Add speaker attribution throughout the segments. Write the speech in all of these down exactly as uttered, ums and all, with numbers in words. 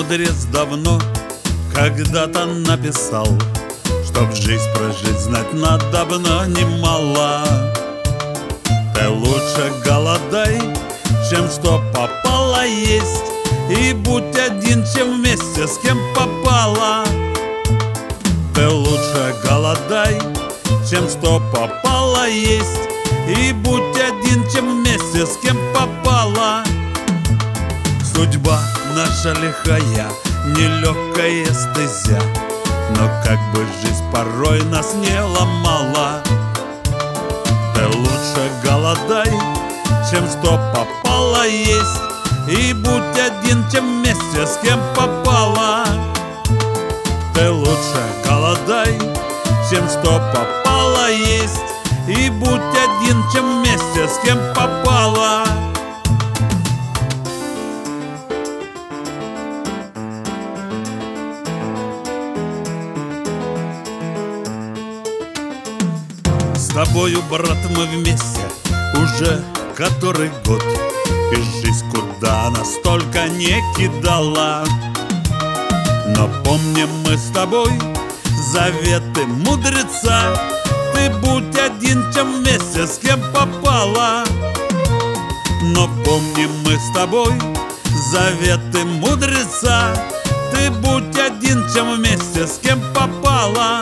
Speaker 1: мудрец давно когда-то написал, чтоб жизнь прожить, знать надобно немало. Ты лучше голодай, чем что попало есть, и будь один, чем вместе с кем попало. Ты лучше голодай, чем что попало есть, и будь один, чем вместе с кем попало. Судьба наша лихая, нелегкая стезя, но как бы жизнь порой нас не ломала. Ты лучше голодай, чем что попало есть, и будь один, чем вместе с кем попало. Ты лучше голодай, чем что попало есть, и будь один, чем вместе с кем попало. С тобою, брат, мы вместе уже который год, и жизнь куда нас только не кидала. Но помним мы с тобой заветы мудреца: ты будь один, чем вместе с кем попало. Но помним мы с тобой заветы мудреца: ты будь один, чем вместе с кем попало.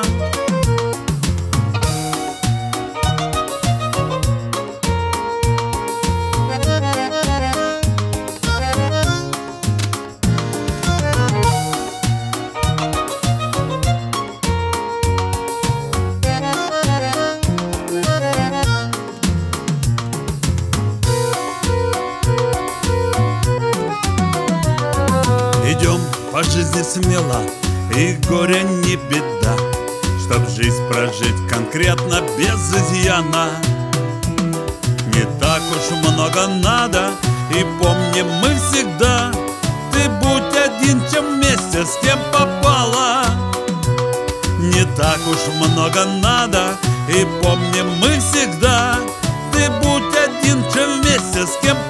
Speaker 1: Идем по жизни смело, и горя не беда, чтоб жизнь прожить конкретно без изъяна. Не так уж много надо, и помним мы всегда: ты будь один, чем вместе с кем попало. Не так уж много надо, и помним мы всегда: ты будь один, чем вместе с кем